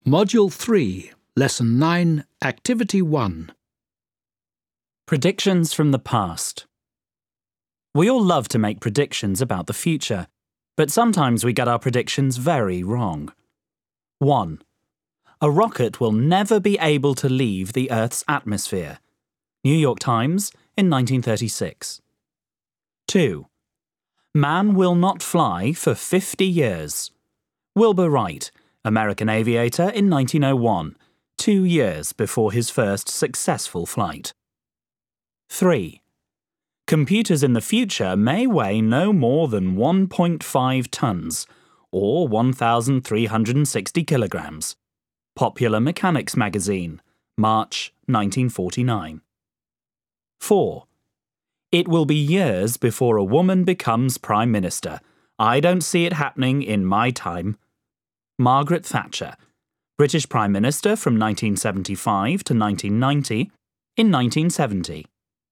Module 3, Lesson 9, Activity 1. Predictions from the past. We all love to make predictions about the future, but sometimes we get our predictions very wrong. 1. A rocket will never be able to leave the Earth's atmosphere. New York Times in 1936. 2. Man will not fly for 50 years. Wilbur Wright, American aviator in 1901, 2 years before his first successful flight. 3. Computers in the future may weigh no more than 1.5 tons, or 1,360 kilograms. Popular Mechanics magazine, March 1949. 4. It will be years before a woman becomes Prime Minister. I don't see it happening in my time. Margaret Thatcher, British Prime Minister from 1975 to 1990, in 1970.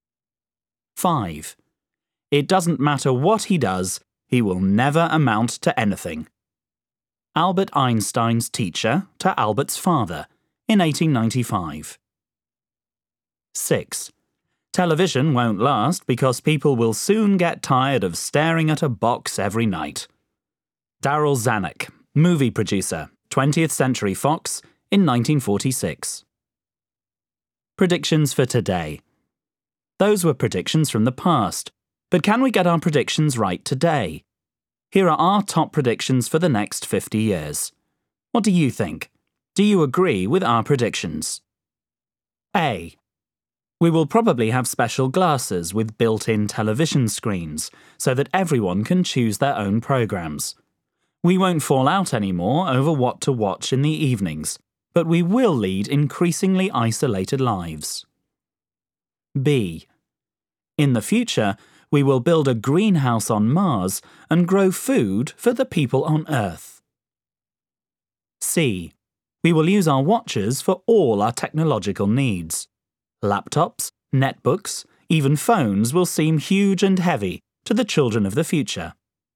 5. It doesn't matter what he does, he will never amount to anything. Albert Einstein's teacher to Albert's father, in 1895. 6. Television won't last because people will soon get tired of staring at a box every night. Darryl Zanuck, movie producer, 20th Century Fox, in 1946. Predictions for today. Those were predictions from the past, but can we get our predictions right today? Here are our top predictions for the next 50 years. What do you think? Do you agree with our predictions? A. We will probably have special glasses with built-in television screens so that everyone can choose their own programs. We won't fall out anymore over what to watch in the evenings, but we will lead increasingly isolated lives. B. In the future, we will build a greenhouse on Mars and grow food for the people on Earth. C. We will use our watches for all our technological needs. Laptops, netbooks, even phones will seem huge and heavy to the children of the future.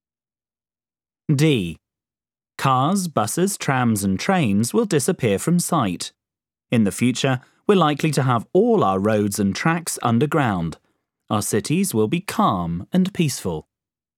D. Cars, buses, trams and trains will disappear from sight. In the future, we're likely to have all our roads and tracks underground. Our cities will be calm and peaceful.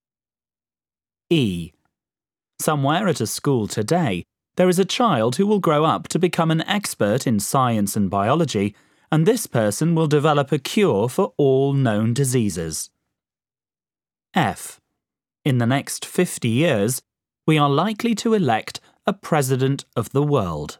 E. Somewhere at a school today, there is a child who will grow up to become an expert in science and biology, and this person will develop a cure for all known diseases. F. In the next 50 years, we are likely to elect a president of the world.